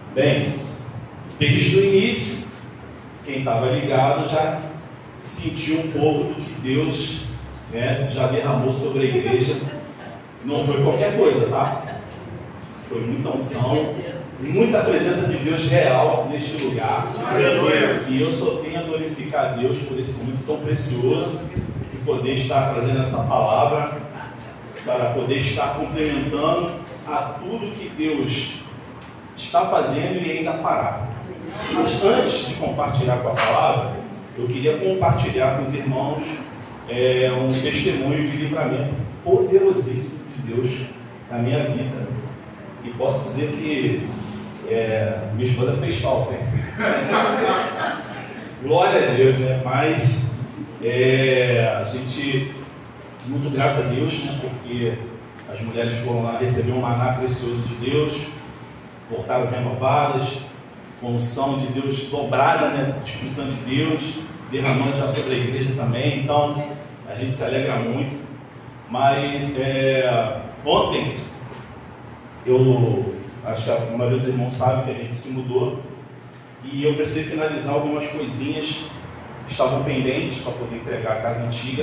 Bem, desde o início, quem estava ligado já sentiu um pouco do que Deus, já derramou sobre a igreja. Não foi qualquer coisa, tá? Foi muita unção, muita presença de Deus real neste lugar. E eu só tenho a glorificar a Deus por esse momento tão precioso de poder estar trazendo essa palavra, para poder estar complementando a tudo que Deus está fazendo e ainda fará. Mas antes de compartilhar com a palavra, eu queria compartilhar com os irmãos um testemunho de livramento poderosíssimo de Deus na minha vida. E posso dizer que minha esposa fez falta, hein? Glória a Deus, né? Mas a gente muito grato a Deus, né? Porque as mulheres foram lá receber um maná precioso de Deus, voltaram renovadas, com unção de Deus dobrada, né? A disposição de Deus derramando já sobre a igreja também. Então a gente se alegra muito. Mas ontem acho que a maioria dos irmãos sabe que a gente se mudou e eu precisei finalizar algumas coisinhas que estavam pendentes para poder entregar a casa antiga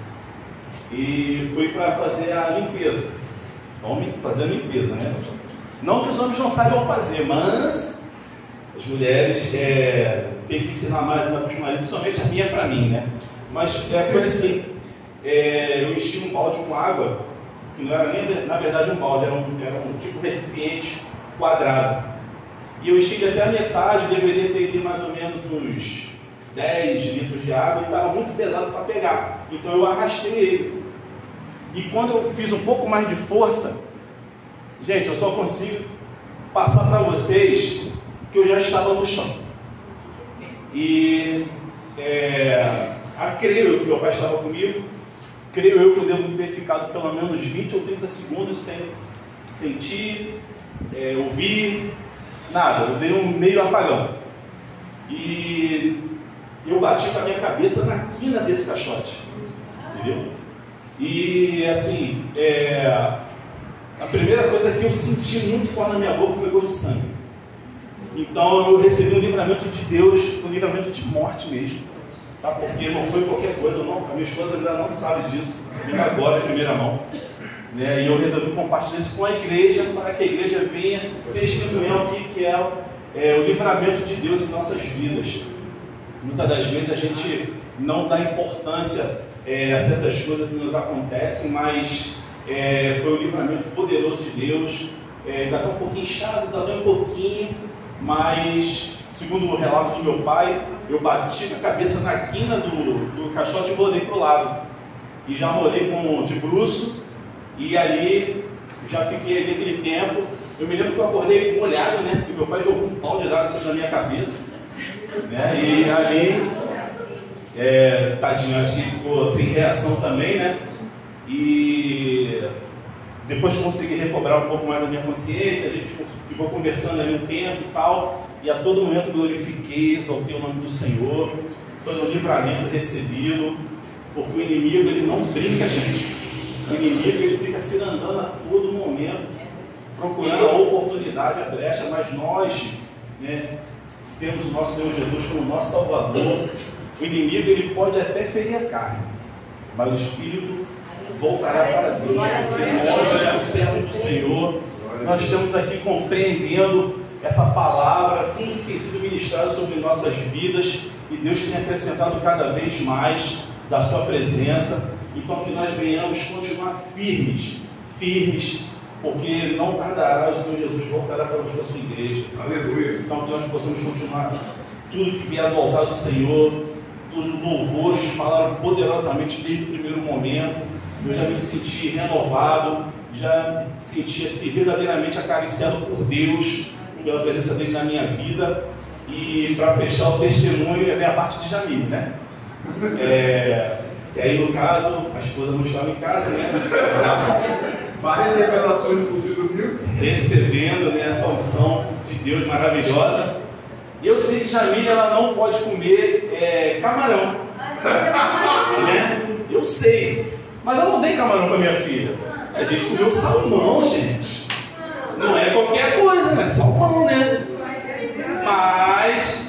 e fui para fazer a limpeza. Homem, fazer a limpeza, né? Não que os homens não saibam fazer, mas as mulheres têm que ensinar mais para os maridos, principalmente a minha para mim, né? Mas foi assim, eu enchi um balde com água, que não era nem na verdade um balde, era um tipo de recipiente quadrado. E eu enchi até a metade, deveria ter mais ou menos uns 10 litros de água e estava muito pesado para pegar. Então eu arrastei ele. E quando eu fiz um pouco mais de força, gente, eu só consigo passar para vocês que eu já estava no chão. E creio eu que meu pai estava comigo, creio eu que eu devo ter ficado pelo menos 20 ou 30 segundos sem sentir, ouvir, nada. Eu dei um meio apagão. E eu bati com a minha cabeça na quina desse caixote. Entendeu? E assim, a primeira coisa que eu senti muito forte na minha boca foi gosto de sangue. Então eu recebi um livramento de Deus, um livramento de morte mesmo, tá? Porque não foi qualquer coisa, não. A minha esposa ainda não sabe disso, sabendo agora em primeira mão, né? E eu resolvi compartilhar isso com a igreja, para que a igreja venha testemunhar o que é o livramento de Deus em nossas vidas. Muitas das vezes a gente não dá importância a certas coisas que nos acontecem, mas foi um livramento poderoso de Deus. Ainda está um pouquinho inchado, está dando um pouquinho, mas segundo o relato do meu pai, eu bati com a cabeça na quina do caixote e rolei para o lado. E já rolei de bruço, e ali já fiquei ali aquele tempo. Eu me lembro que eu acordei molhado, né? E meu pai jogou um pau de água na minha cabeça, né? E ali, tadinho, acho que ficou sem reação também, né? E depois consegui recobrar um pouco mais a minha consciência, a gente ficou conversando ali um tempo e tal, e a todo momento glorifiquei, exaltei o nome do Senhor, pelo livramento recebido, porque o inimigo, ele não brinca, gente. O inimigo, ele fica se andando a todo momento, procurando a oportunidade, a brecha, mas nós, né, temos o nosso Senhor Jesus como nosso Salvador. O inimigo, ele pode até ferir a carne, mas o Espírito voltará para Deus, porque nós somos servos do Senhor. Nós estamos aqui compreendendo essa palavra, tudo que tem sido ministrado sobre nossas vidas, e Deus tem acrescentado cada vez mais da sua presença. Então que nós venhamos continuar firmes, porque não tardará, o Senhor Jesus voltará para buscar a sua igreja. Aleluia. Então que nós possamos continuar tudo que vier do altar do Senhor. Os louvores falaram poderosamente desde o primeiro momento. Eu já me senti renovado, já me senti assim, verdadeiramente acariciado por Deus, pela presença dele na minha vida. E para fechar o testemunho, é a parte de Jamil, né? E aí, no caso, a esposa não estava em casa, né? Várias revelações do culto viu? Recebendo, né, essa unção de Deus maravilhosa. E eu sei que Jamil, ela não pode comer camarão, né? Eu sei. Mas eu não dei camarão para minha filha. A gente comeu salmão, gente. Não é qualquer coisa, né? Salmão, né?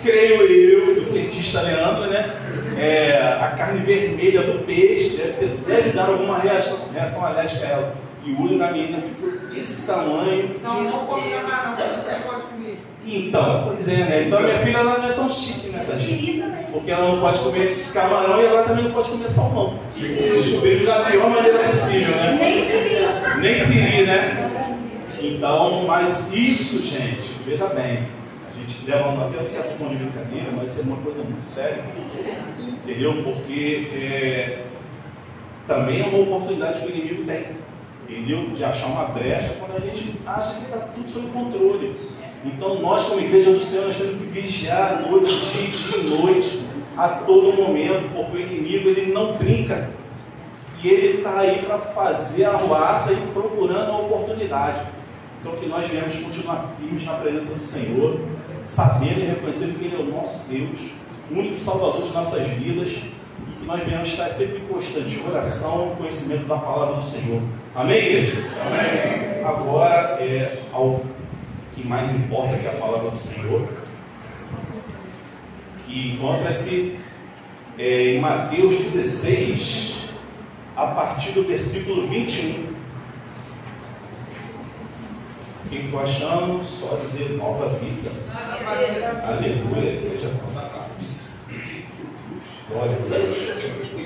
creio eu, o cientista Leandro, né? A carne vermelha do peixe deve dar alguma reação alérgica a ela. E o olho da menina ficou desse tamanho. Não come camarão, você pode comer. Então, pois é, né? Então minha filha ela não é tão chique, né, tadinha? Porque ela não pode comer esse camarão e ela também não pode comer salmão. Descobriu da pior maneira possível, né? Nem siri, né? Então, mas isso, gente, veja bem, a gente leva até um certo ponto de brincadeira, mas isso é uma coisa muito séria, entendeu? Porque também é uma oportunidade que o inimigo tem, entendeu? De achar uma brecha quando a gente acha que está tudo sob controle. Então nós, como igreja do Senhor, nós temos que vigiar a noite, dia e noite, a todo momento, porque o inimigo ele não brinca. E ele está aí para fazer a arruaça e procurando a oportunidade. Então que nós viemos continuar firmes na presença do Senhor, sabendo e reconhecendo que Ele é o nosso Deus, o único Salvador de nossas vidas, e que nós viemos estar sempre constante em oração e conhecimento da palavra do Senhor. Amém, igreja? Amém. Agora ao que mais importa, que é a palavra do Senhor, que encontra-se em Mateus 16, a partir do versículo 21. Quem for achando, só dizer nova vida. Aleluia, igreja. Glória a Deus.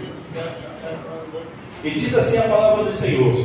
E diz assim a palavra do Senhor: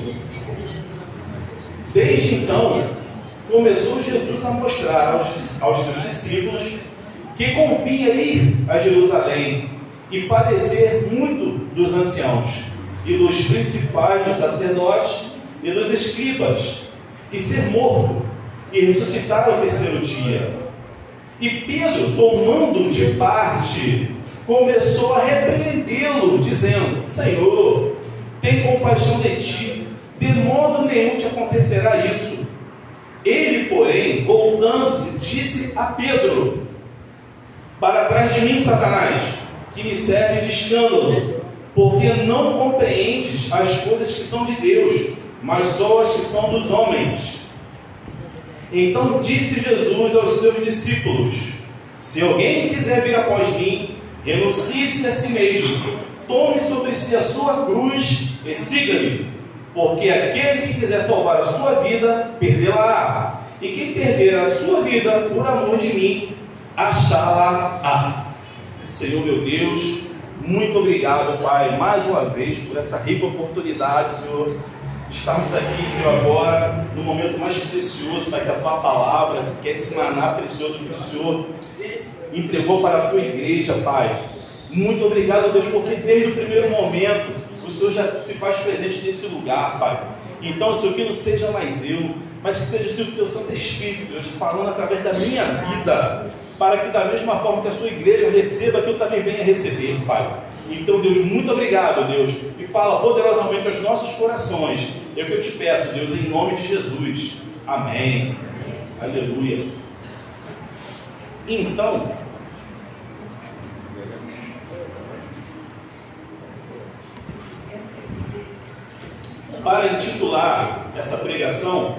desde então começou Jesus a mostrar aos seus discípulos que convinha ir a Jerusalém e padecer muito dos anciãos e dos principais dos sacerdotes e dos escribas, e ser morto e ressuscitar ao terceiro dia. E Pedro, tomando de parte, começou a repreendê-lo, dizendo: Senhor, tem compaixão de ti, de modo nenhum te acontecerá isso. Ele, porém, voltando-se, disse a Pedro: para trás de mim, Satanás, que me serve de escândalo, porque não compreendes as coisas que são de Deus, mas só as que são dos homens. Então disse Jesus aos seus discípulos: se alguém quiser vir após mim, renuncie-se a si mesmo, tome sobre si a sua cruz e siga-me. Porque aquele que quiser salvar a sua vida, perdê-la-á. E quem perder a sua vida por amor de mim, achá-la-á. Senhor meu Deus, muito obrigado, Pai, mais uma vez por essa rica oportunidade, Senhor. Estamos aqui, Senhor, agora no momento mais precioso para que a Tua palavra, que é esse maná precioso que o Senhor entregou para a Tua igreja, Pai. Muito obrigado, Deus, porque desde o primeiro momento o Senhor já se faz presente nesse lugar, Pai. Então, Senhor, que não seja mais eu, mas que seja o Teu Santo Espírito, Deus, falando através da minha vida, para que da mesma forma que a Sua igreja receba, que eu também venha receber, Pai. Então, Deus, muito obrigado, Deus, e fala poderosamente aos nossos corações. É o que eu te peço, Deus, em nome de Jesus. Amém. Aleluia. Então, para intitular essa pregação,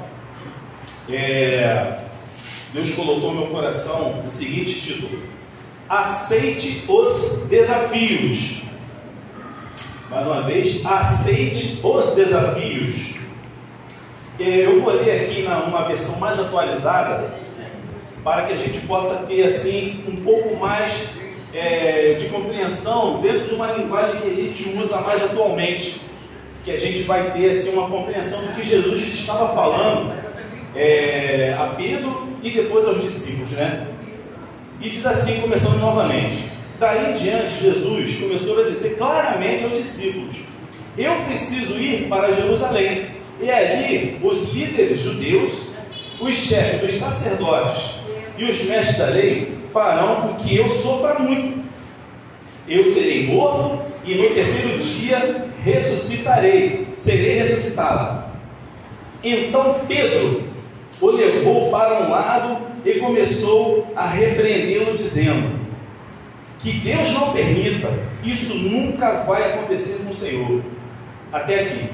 Deus colocou no meu coração o seguinte título: aceite os desafios. Mais uma vez, aceite os desafios. Eu vou ler aqui numa versão mais atualizada, para que a gente possa ter assim um pouco mais de compreensão dentro de uma linguagem que a gente usa mais atualmente, que a gente vai ter assim uma compreensão do que Jesus estava falando a Pedro e depois aos discípulos, né? E diz assim, começando novamente: daí em diante Jesus começou a dizer claramente aos discípulos: eu preciso ir para Jerusalém, e ali os líderes judeus, os chefes dos sacerdotes e os mestres da lei farão com que eu sofra muito. Eu serei morto e no terceiro dia ressuscitarei, serei ressuscitado. Então Pedro o levou para um lado e começou a repreendê-lo, dizendo: que Deus não permita, isso nunca vai acontecer com o Senhor. Até aqui.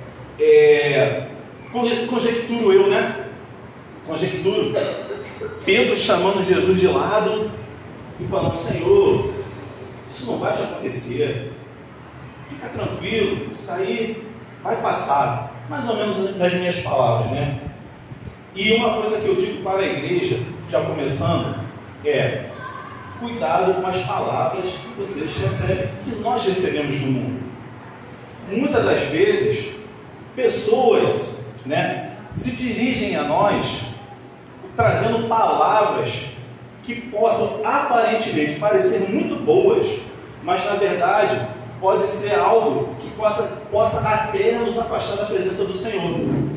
Conjecturo eu, né? Conjecturo Pedro chamando Jesus de lado e falando: Senhor, isso não vai te acontecer, fica tranquilo, isso aí vai passar, mais ou menos nas minhas palavras, né? E uma coisa que eu digo para a igreja, já começando, é: cuidado com as palavras que vocês recebem, que nós recebemos do mundo. Muitas das vezes, pessoas, né, se dirigem a nós trazendo palavras que possam aparentemente parecer muito boas, mas na verdade pode ser algo que possa até nos afastar da presença do Senhor.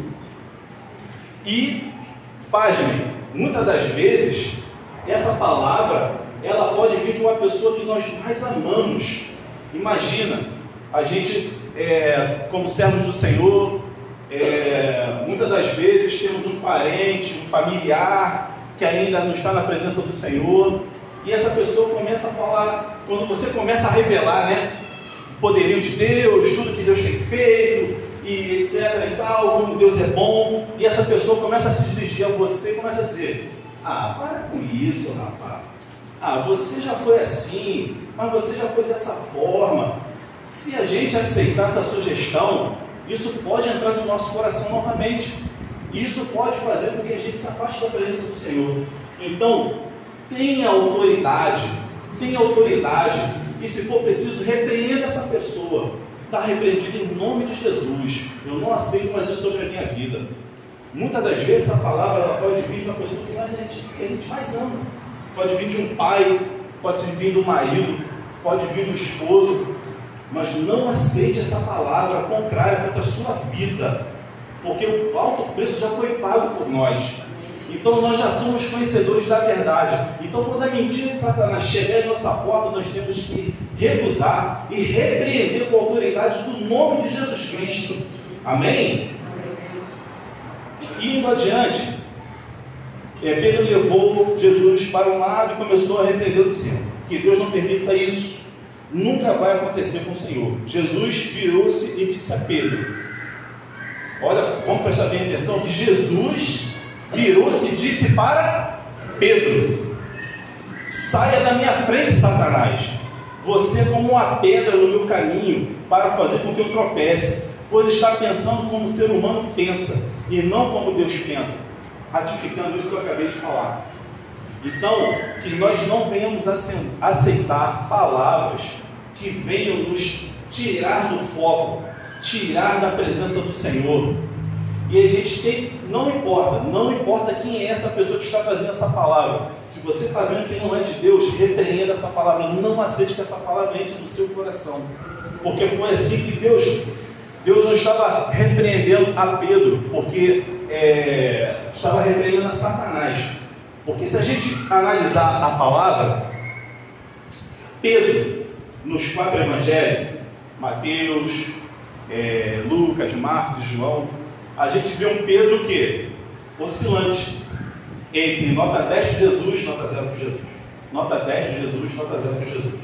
E, pasmem, muitas das vezes essa palavra ela pode vir de uma pessoa que nós mais amamos. Imagina, a gente, como servos do Senhor, muitas das vezes temos um parente, um familiar que ainda não está na presença do Senhor, e essa pessoa começa a falar, quando você começa a revelar, né, o poderio de Deus, tudo que Deus tem feito, e etc e tal, como Deus é bom, e essa pessoa começa a se dirigir a você e começa a dizer: ah, para com isso, rapaz, ah, você já foi assim, mas você já foi dessa forma. Se a gente aceitar essa sugestão, isso pode entrar no nosso coração novamente. Isso pode fazer com que a gente se afaste da presença do Senhor. Então, tenha autoridade, e se for preciso, repreenda essa pessoa. Está repreendido em nome de Jesus. Eu não aceito mais isso sobre a minha vida. Muitas das vezes essa palavra ela pode vir de uma pessoa que a gente mais ama. Pode vir de um pai, pode vir do marido, pode vir do esposo. Mas não aceite essa palavra contrária contra a sua vida, porque o alto preço já foi pago por nós. Então nós já somos conhecedores da verdade. Então quando a mentira de Satanás chegar em nossa porta, nós temos que recusar e repreender com a autoridade do nome de Jesus Cristo. Amém? E indo adiante, Pedro levou Jesus para um lado e começou a repreender, dizendo que Deus não permita isso. Nunca vai acontecer com o Senhor. Jesus virou-se e disse a Pedro: olha, vamos prestar bem atenção, que Jesus virou-se e disse para Pedro: saia da minha frente, Satanás, você é como uma pedra no meu caminho, para fazer com que eu tropece, pois está pensando como o ser humano pensa, e não como Deus pensa. Ratificando isso que eu acabei de falar. Então, que nós não venhamos aceitar palavras que venham nos tirar do foco, tirar da presença do Senhor. E a gente não importa quem é essa pessoa que está trazendo essa palavra. Se você está vendo que não é de Deus, repreenda essa palavra, não aceite que essa palavra entre no seu coração. Porque foi assim que Deus não estava repreendendo a Pedro, porque estava repreendendo a Satanás. Porque se a gente analisar a palavra, Pedro, nos 4 evangelhos, Mateus, Lucas, Marcos e João, a gente vê um Pedro que oscilante entre nota 10 de Jesus, nota 0 de Jesus, nota 10 de Jesus, nota 0 de Jesus.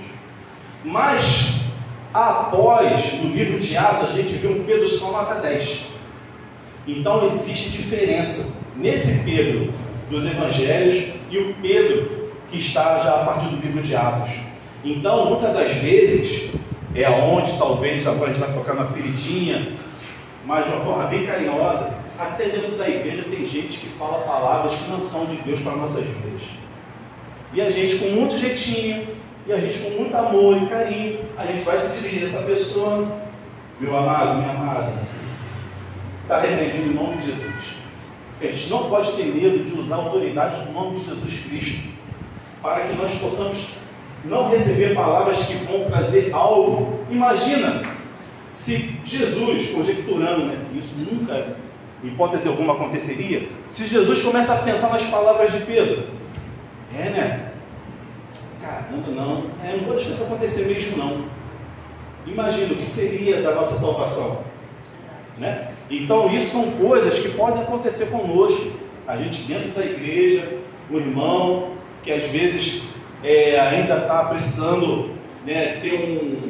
Mas após, no livro de Atos, a gente vê um Pedro só nota 10. Então existe diferença nesse Pedro dos evangelhos e o Pedro que está já a partir do livro de Atos. Então, muitas das vezes, é onde talvez agora a gente vai tocar na feridinha, mas de uma forma bem carinhosa, até dentro da igreja tem gente que fala palavras que não são de Deus para nossas vidas. E a gente, com muito jeitinho, e a gente com muito amor e carinho, a gente vai se dirigir a essa pessoa: meu amado, minha amada, está repreendendo em nome de Jesus. A gente não pode ter medo de usar a autoridade do nome de Jesus Cristo, para que nós possamos não receber palavras que vão trazer algo. Imagina se Jesus, conjecturando, né, que isso nunca, em hipótese alguma, aconteceria, se Jesus começa a pensar nas palavras de Pedro: né? Caramba, não vou deixar isso acontecer mesmo, não. Imagina o que seria da nossa salvação, né? Então, isso são coisas que podem acontecer conosco. A gente dentro da igreja, o irmão que às vezes ainda está precisando, né, ter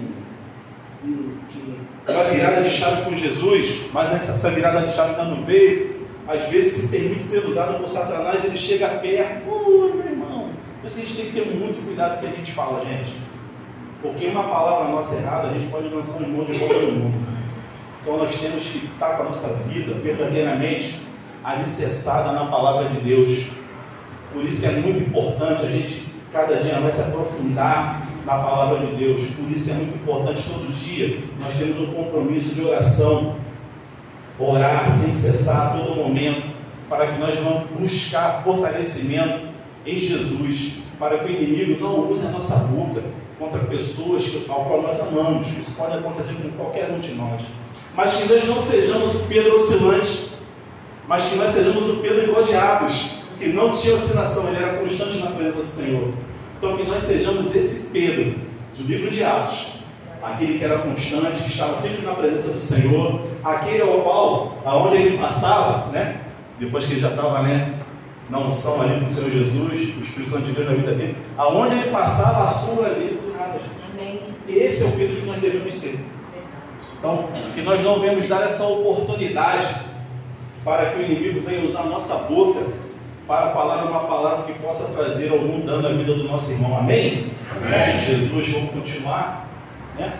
uma virada de chave com Jesus, mas essa virada de chave ainda não veio. Às vezes se permite ser usado por Satanás, ele chega perto: meu irmão, eu isso que a gente tem que ter muito cuidado com o que a gente fala, gente. Porque uma palavra nossa errada, a gente pode lançar um monte de volta no mundo. Então nós temos que estar com a nossa vida verdadeiramente alicerçada na palavra de Deus. Por isso que é muito importante a gente, cada dia mais, se aprofundar na palavra de Deus. Por isso é muito importante, todo dia, nós temos um compromisso de oração. Orar sem cessar a todo momento, para que nós vamos buscar fortalecimento em Jesus, para que o inimigo não use a nossa boca contra pessoas ao qual nós amamos. Isso pode acontecer com qualquer um de nós. Mas que nós não sejamos o Pedro oscilante, mas que nós sejamos o Pedro igual de Atos, que não tinha oscilação, ele era constante na presença do Senhor. Então que nós sejamos esse Pedro do livro de Atos, aquele que era constante, que estava sempre na presença do Senhor, aquele ao qual, aonde ele passava, né? Depois que ele já estava, né, na unção ali com o Senhor Jesus, o Espírito Santo de Deus na vida dele, aonde ele passava, a sua ali do nada. Esse é o Pedro que nós devemos ser. Então, que nós não venhamos dar essa oportunidade para que o inimigo venha usar a nossa boca para falar uma palavra que possa trazer algum dano à vida do nosso irmão. Amém? Amém. Jesus, vamos continuar, né?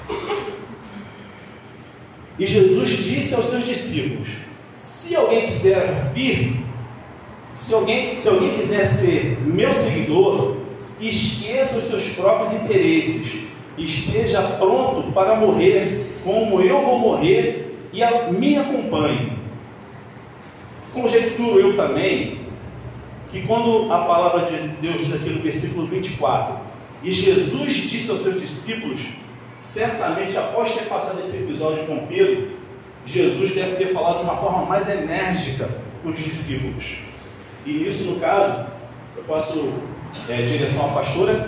E Jesus disse aos seus discípulos: se alguém quiser vir, se alguém quiser ser meu seguidor, esqueça os seus próprios interesses, esteja pronto para morrer como eu vou morrer e me acompanhe. Conjecturo eu também que quando a palavra de Deus aqui no versículo 24, e Jesus disse aos seus discípulos, certamente após ter passado esse episódio com Pedro, Jesus deve ter falado de uma forma mais enérgica com os discípulos. E nisso, no caso, eu faço direção à pastora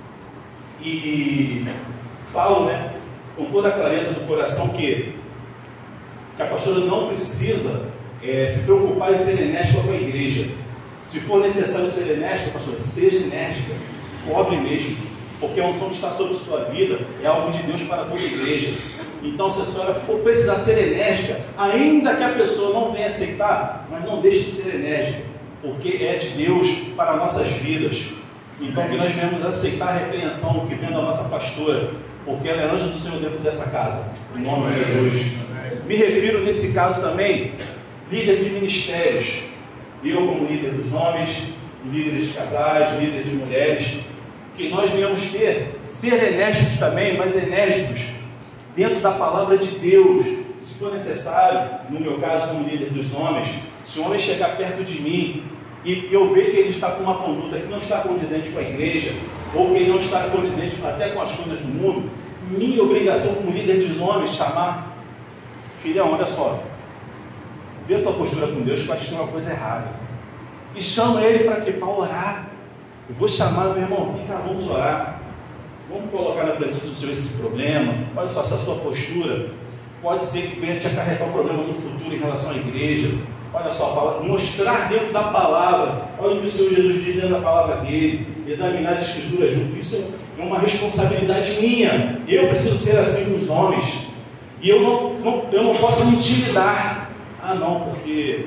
e falo, né, com toda a clareza do coração que a pastora não precisa se preocupar em ser enérgica com a igreja. Se for necessário ser enérgica, pastora, seja enérgica, cobre mesmo, porque a unção que está sobre sua vida é algo de Deus para toda a igreja. Então, se a senhora for precisar ser enérgica, ainda que a pessoa não venha aceitar, mas não deixe de ser enérgica, porque é de Deus para nossas vidas. Então, que nós venhamos aceitar a repreensão que vem da nossa pastora, porque ela é anjo do Senhor dentro dessa casa, em nome de Jesus. Me refiro nesse caso também, líder de ministérios, eu como líder dos homens, líderes de casais, líderes de mulheres, que nós venhamos ser enérgicos também, mas enérgicos dentro da palavra de Deus. Se for necessário, no meu caso como líder dos homens, se o homem chegar perto de mim e eu ver que ele está com uma conduta que não está condizente com a igreja, ou que ele não está condizente até com as coisas do mundo, minha obrigação como líder dos homens chamar: filhão, olha só, vê a tua postura com Deus, que eu acho que tem uma coisa errada, e chama ele para quê? Para orar. Eu vou chamar meu irmão, vem cá, vamos orar, vamos colocar na presença do Senhor esse problema. Olha só, essa sua postura pode ser que venha te acarretar um problema no futuro em relação à igreja. Olha só, mostrar dentro da palavra, olha o que o Senhor Jesus diz dentro da palavra dele, examinar as escrituras junto. Isso é uma responsabilidade minha. Eu preciso ser assim com os homens, e eu não posso me intimidar. Ah não, porque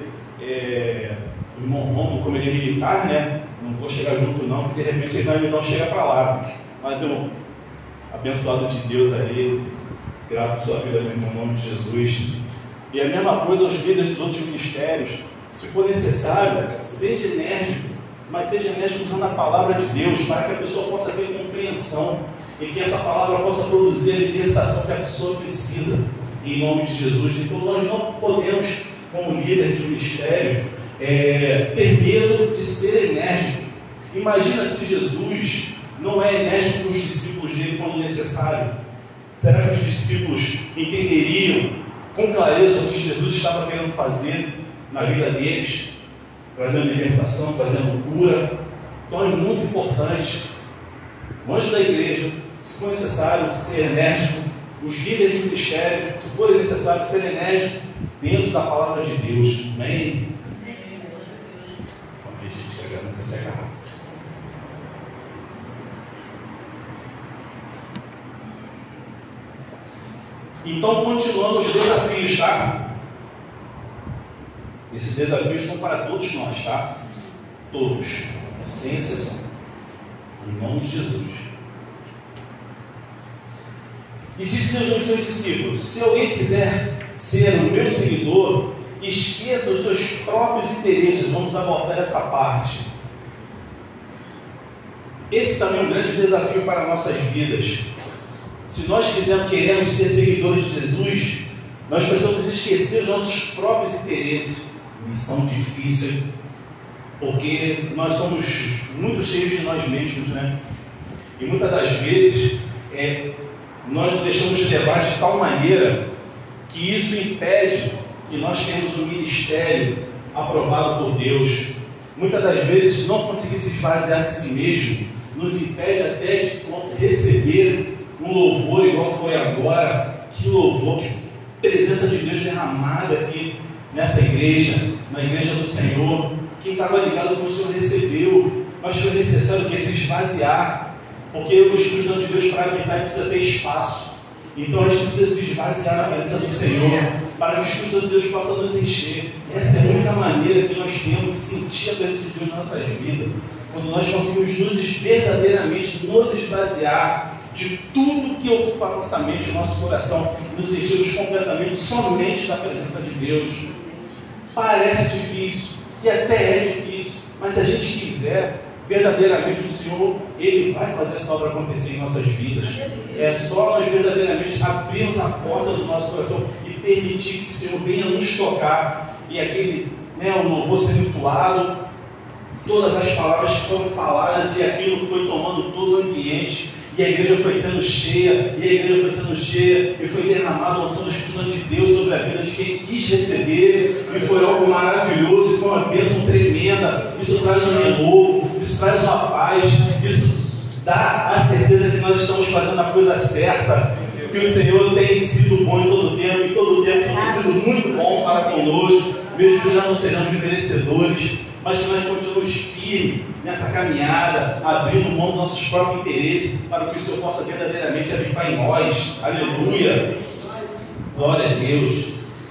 o irmão Romo, como ele é militar, né, não vou chegar junto não, porque de repente ele vai me dar um chega para lá. Mas eu, abençoado de Deus aí, grato por sua vida, meu irmão, em nome de Jesus. E a mesma coisa aos líderes dos outros ministérios. Se for necessário, seja enérgico, mas seja enérgico usando a palavra de Deus, para que a pessoa possa ter compreensão e que essa palavra possa produzir a libertação que a pessoa precisa, em nome de Jesus. Então nós não podemos, como líderes de ministério, ter medo de ser enérgico. Imagina se Jesus não é enérgico com os discípulos dele quando necessário. Será que os discípulos entenderiam com clareza o que Jesus estava querendo fazer na vida deles, trazendo libertação, trazendo cura? Então é muito importante, o anjo da igreja, se for necessário, ser enérgico, os líderes de ministério, se for necessário, ser enérgico dentro da palavra de Deus. Amém? Calma aí, gente, a garganta seca rápido. Então, continuando os desafios, tá? Esses desafios são para todos nós, tá? Todos, sem exceção. Em nome de Jesus. E disse aos seus discípulos: se alguém quiser ser o meu seguidor, esqueça os seus próprios interesses. Vamos abordar essa parte. Esse também é um grande desafio para nossas vidas. Se nós queremos ser seguidores de Jesus, nós precisamos esquecer os nossos próprios interesses. Missão difícil, porque nós somos muito cheios de nós mesmos, né? E muitas das vezes nós nos deixamos levar de tal maneira que isso impede que nós tenhamos um ministério aprovado por Deus. Muitas das vezes não conseguir se esvaziar de si mesmo nos impede até de receber um louvor igual foi agora. Que louvor, que presença de Deus derramada aqui nessa igreja, na igreja do Senhor. Quem estava ligado com o Senhor recebeu, mas foi necessário que se esvaziar, porque o Espírito Santo de Deus, para habitar, precisa ter espaço. Então a gente precisa se esvaziar na presença do Senhor, para que o Espírito Santo de Deus possa nos encher. Essa é a única maneira que nós temos de sentir a presença de Deus nas nossas vidas, quando nós conseguimos verdadeiramente nos esvaziar de tudo que ocupa a nossa mente, o nosso coração, e nos enchermos completamente somente da presença de Deus. Parece difícil, e até é difícil, mas se a gente quiser, verdadeiramente o Senhor, Ele vai fazer essa obra acontecer em nossas vidas. É só nós verdadeiramente abrirmos a porta do nosso coração e permitir que o Senhor venha nos tocar, e aquele, o louvor sendo entoado, todas as palavras que foram faladas, e aquilo foi tomando todo o ambiente, e a igreja foi sendo cheia, e foi derramada a unção do Espírito Santo de Deus sobre a vida de quem quis receber, e foi algo maravilhoso, e foi uma bênção tremenda. Isso traz um renovo, isso traz uma paz, isso dá a certeza que nós estamos fazendo a coisa certa, que o Senhor tem sido bom em todo o tempo, e todo o tempo tem sido muito bom para conosco, mesmo que nós não sejamos merecedores, mas que nós continuamos firmes nessa caminhada, abrindo mão dos nossos próprios interesses, para que o Senhor possa verdadeiramente habitar em nós. Aleluia! Glória a Deus!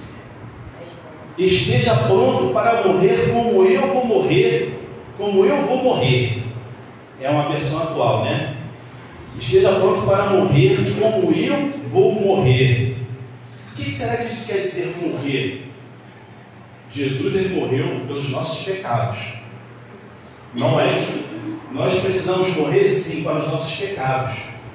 Esteja pronto para morrer como eu vou morrer, como eu vou morrer. É uma versão atual, né? Esteja pronto para morrer como eu vou morrer. O que será que isso quer dizer, morrer? Jesus, Ele morreu pelos nossos pecados. Não é que nós precisamos morrer, sim, para os nossos pecados,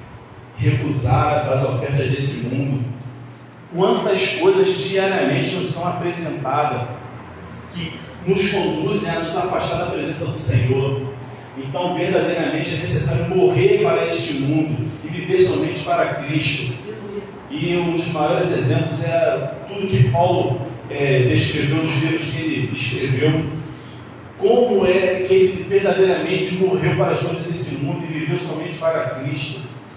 recusar as ofertas desse mundo. Quantas coisas diariamente nos são apresentadas que nos conduzem a nos afastar da presença do Senhor. Então, verdadeiramente é necessário morrer para este mundo e viver somente para Cristo. E um dos maiores exemplos é tudo que Paulo descreveu nos livros que ele escreveu. Como é que ele verdadeiramente morreu para as coisas desse mundo e viveu somente para Cristo.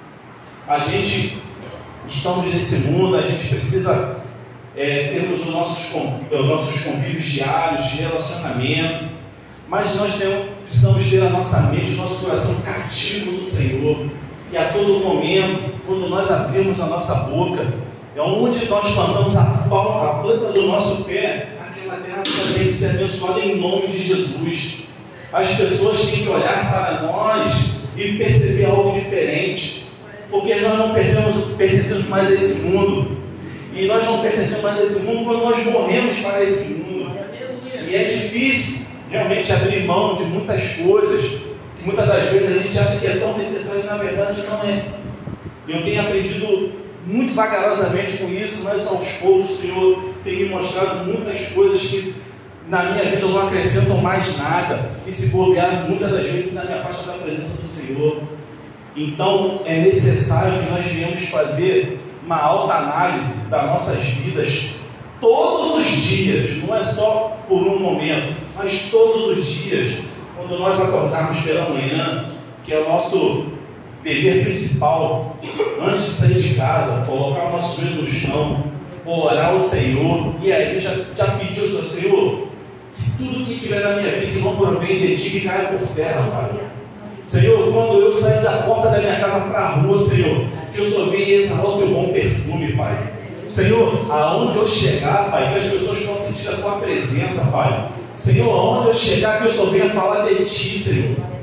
A gente estamos nesse mundo, a gente precisa termos os nossos convívios diários de relacionamento, mas nós precisamos ter a nossa mente, o nosso coração cativo no Senhor. E a todo momento, quando nós abrimos a nossa boca, é onde nós plantamos a planta do nosso pé, aquela terra para a gente ser abençoada em nome de Jesus. As pessoas têm que olhar para nós e perceber algo diferente, porque nós não pertencemos mais a esse mundo, e nós não pertencemos mais a esse mundo quando nós morremos para esse mundo. E é difícil realmente abrir mão de muitas coisas, que muitas das vezes a gente acha que é tão necessário e na verdade não é. Eu tenho aprendido muito vagarosamente com isso, mas aos poucos o Senhor tem me mostrado muitas coisas que na minha vida não acrescentam mais nada, e se bobear muitas das vezes na minha parte da presença do Senhor. Então é necessário que nós venhamos fazer uma autoanálise das nossas vidas todos os dias, não é só por um momento, mas todos os dias, quando nós acordarmos pela manhã, que é o nosso dever principal, antes de sair de casa, colocar o nosso joelho no chão, orar ao Senhor, e aí já pediu ao Senhor, que tudo que tiver na minha vida que não provém de ti, que caia por terra, Pai. Senhor, quando eu sair da porta da minha casa para a rua, Senhor, que eu só venha exalar o teu bom perfume, Pai. Senhor, aonde eu chegar, Pai, que as pessoas possam sentir a tua presença, Pai. Senhor, aonde eu chegar, que eu só venha falar de ti, Senhor.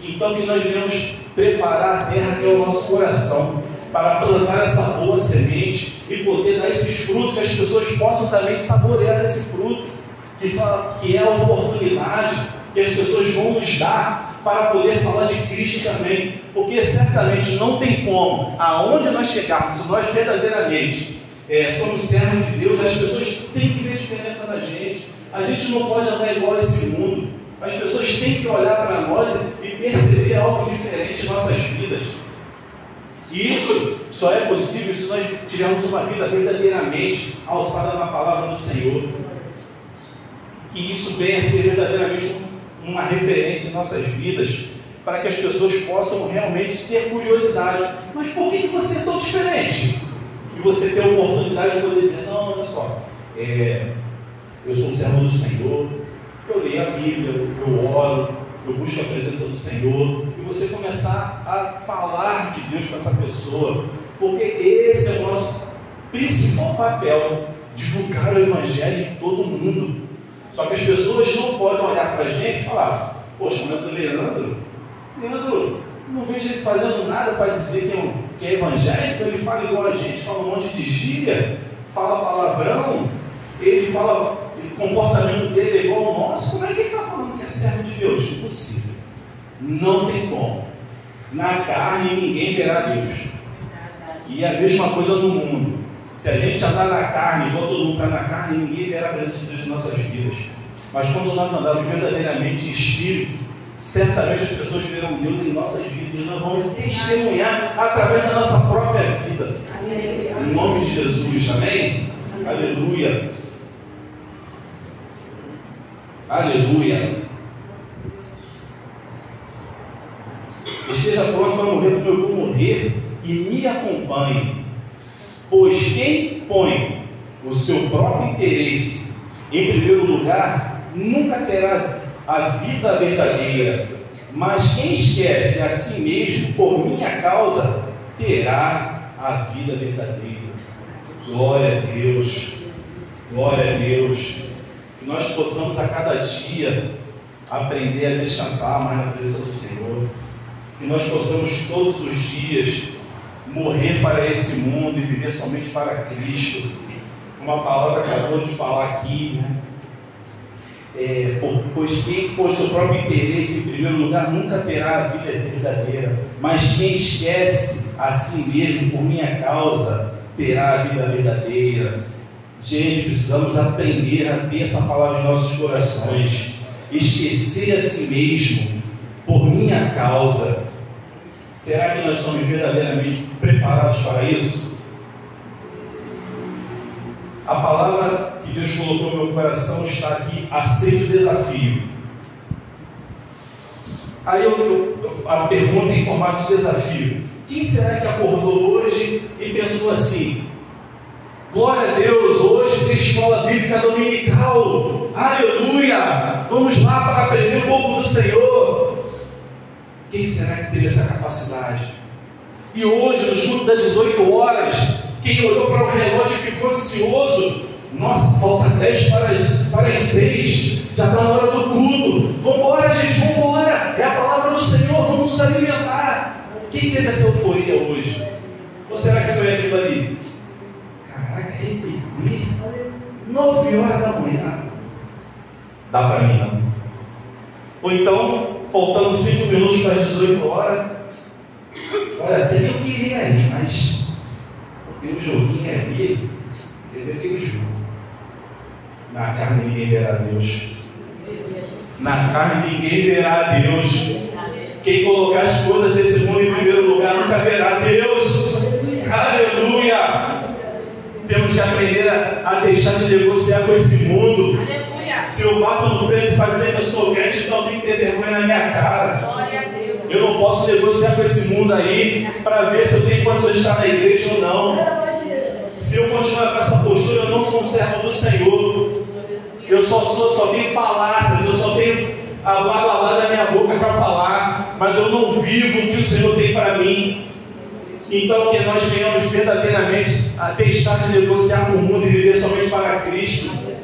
Então que nós venhamos preparar a terra que é o nosso coração, para plantar essa boa semente e poder dar esses frutos, que as pessoas possam também saborear esse fruto, que é a oportunidade que as pessoas vão nos dar para poder falar de Cristo também, porque certamente não tem como, aonde nós chegarmos, se nós verdadeiramente somos servos de Deus, as pessoas têm que ver a diferença na gente. A gente não pode andar igual a esse mundo. As pessoas têm que olhar para nós e perceber algo diferente em nossas vidas. E isso só é possível se nós tivermos uma vida verdadeiramente alçada na palavra do Senhor. Que isso venha a ser verdadeiramente uma referência em nossas vidas, para que as pessoas possam realmente ter curiosidade. Mas por que você é tão diferente? E você ter a oportunidade de poder dizer, não, olha só, eu sou o servo do Senhor, eu leio a Bíblia, eu oro, eu busco a presença do Senhor, e você começar a falar de Deus com essa pessoa, porque esse é o nosso principal papel, divulgar o Evangelho em todo mundo. Só que as pessoas não podem olhar para a gente e falar, poxa, mas o Leandro, não vejo ele fazendo nada para dizer que é evangélico, ele fala igual a gente, fala um monte de gíria, fala palavrão, ele fala, o comportamento dele é igual ao nosso, como é que ele está falando que é servo de Deus? Impossível. Não tem como. Na carne ninguém verá Deus. E é a mesma coisa no mundo. Se a gente andar na carne, igual todo mundo está na carne, ninguém verá a presença de Deus em nossas vidas. Mas quando nós andarmos verdadeiramente em espírito, certamente as pessoas verão Deus em nossas vidas. Nós vamos testemunhar através da nossa própria vida. Em nome de Jesus, amém? Aleluia. Aleluia. Esteja pronto para morrer como eu vou morrer e me acompanhe. Pois quem põe o seu próprio interesse em primeiro lugar nunca terá a vida verdadeira, mas quem esquece a si mesmo por minha causa terá a vida verdadeira. Glória a Deus, glória a Deus. Que nós possamos a cada dia aprender a descansar mais na presença do Senhor. Que nós possamos todos os dias morrer para esse mundo e viver somente para Cristo. Uma palavra que acabou de falar aqui, né? Pois quem põe seu próprio interesse em primeiro lugar nunca terá a vida verdadeira, mas quem esquece a si mesmo por minha causa terá a vida verdadeira. Gente, precisamos aprender a ter essa palavra em nossos corações. Esquecer a si mesmo por minha causa. Será que nós estamos verdadeiramente preparados para isso? A palavra que Deus colocou no meu coração está aqui: aceite o desafio. Aí a pergunta em formato de desafio: quem será que acordou hoje e pensou assim: glória a Deus, hoje tem escola bíblica dominical, aleluia, vamos lá para aprender um pouco do Senhor? Quem será que teve essa capacidade? E hoje, no estudo das 18 horas, quem olhou para o relógio e ficou ansioso, nossa, falta 10 para as 6, já está na hora do culto, vamos embora gente, vamos embora, é a palavra do Senhor, vamos nos alimentar. Quem teve essa euforia hoje? Ou será que foi aquilo ali? Caraca, repetir 9 horas da manhã, dá para mim não? Ou então, faltando 5 minutos para as 18 horas, olha, até que eu queria ir, mas tem um joguinho ali, teve aquele jogo. Na carne ninguém verá Deus. Na carne ninguém verá Deus. Quem colocar as coisas desse mundo em primeiro lugar nunca verá Deus. Aleluia! Temos que aprender a deixar de negociar com esse mundo. Se eu bato no peito para dizer que eu sou crente, então tem que ter vergonha na minha cara. Eu não posso negociar com esse mundo aí para ver se eu tenho condições de estar na igreja ou não. Se eu continuar com essa postura, eu não sou um servo do Senhor. Eu só tenho falácias, eu só tenho a blá blá blá da minha boca para falar, mas eu não vivo o que o Senhor tem para mim. Então que nós venhamos verdadeiramente a deixar de negociar com o mundo e viver somente para Cristo.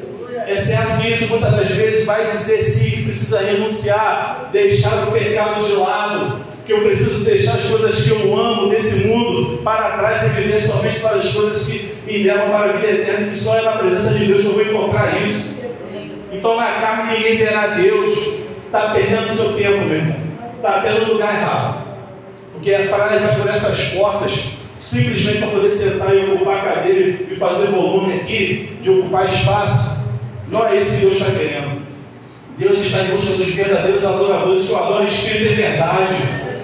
é certo que isso muitas das vezes vai dizer sim, que precisa renunciar, deixar o pecado de lado, que eu preciso deixar as coisas que eu amo nesse mundo para trás e viver somente para as coisas que me levam para a vida eterna, que só é na presença de Deus que eu vou encontrar isso. Então na carne ninguém verá Deus. Está perdendo seu tempo, meu irmão. Está até no lugar errado. Porque é para entrar por essas portas, simplesmente para poder sentar e ocupar a cadeira e fazer volume aqui, de ocupar espaço. Não é isso que Deus está querendo. Deus está em busca dos verdadeiros adoradores que o adoram em espírito e verdade.